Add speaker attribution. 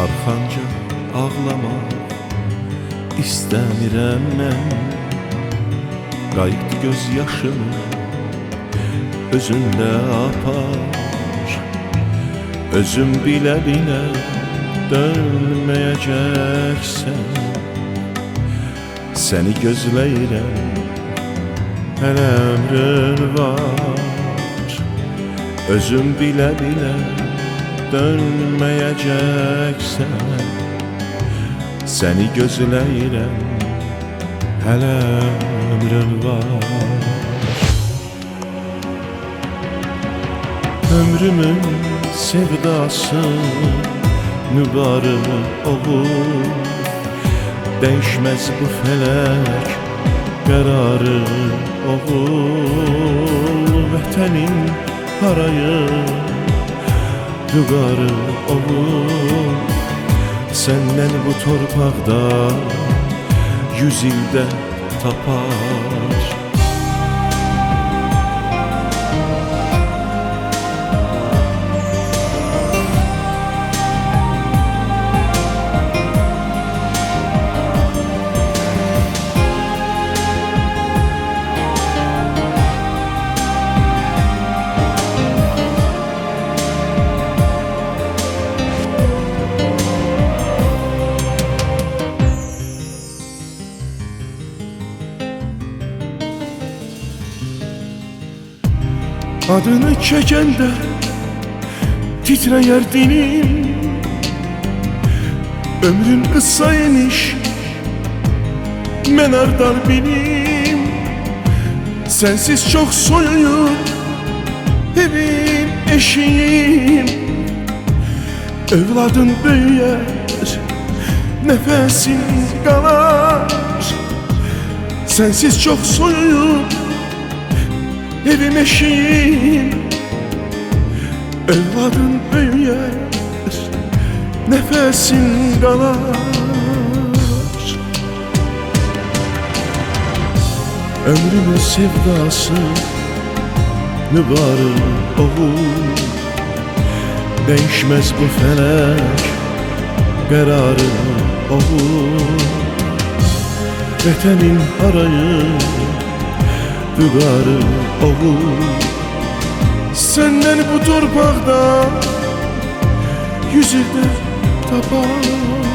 Speaker 1: arxanca ağlamaq istəmirəm mən. Qayıt göz yaşını özünlə apar. Özüm bilə-bilə dönməyəcəksən. Səni gözləyirəm, hələ ömrün var. Özüm bilə-bilə dönməyəcəksən. Səni gözləyirəm, hələ ömrün var. Ömrümün sevdası mübarək olur. Dəyişməz bu fələk qərarı oğul. Vətənin harayı vüqarı oğul. Səndən bu torpaqda 100 ildə tapar. Adını çəkəndə titrəyər dilim. Ömrün qısa imiş, mən hardan bilim. Sənsiz çox soyuyub evim, eşiyim. Övladın böyüyər, nəfəsin qalar. Sənsiz çox soyuyub evim, eşiyim. Övladın böyüyər, nəfəsin qalar. Ömrümün sevdası mübarək oğul. Dəyişməz bu fələk qərarı oğul. Vətənin harayı vüqarı oğul. Səndən bu torpaqda 100 ildə tapar.